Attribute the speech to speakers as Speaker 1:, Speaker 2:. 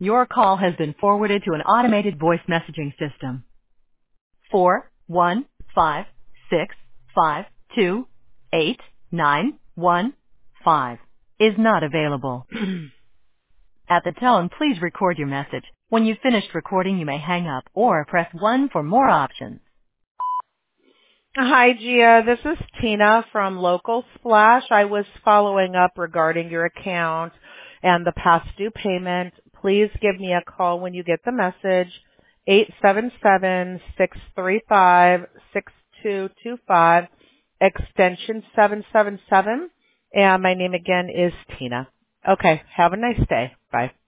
Speaker 1: Your call has been forwarded to an automated voice messaging system. 41565289115 is not available. At the tone, please record your message. When you've finished recording, you may hang up or press 1 for more options.
Speaker 2: Hi, Gia. This is Tina from Local Splash. I was following up regarding your account and the past due payment. Please give me a call when you get the message, 877-635-6225, extension 777. And my name again is Tina. Okay. Have a nice day. Bye.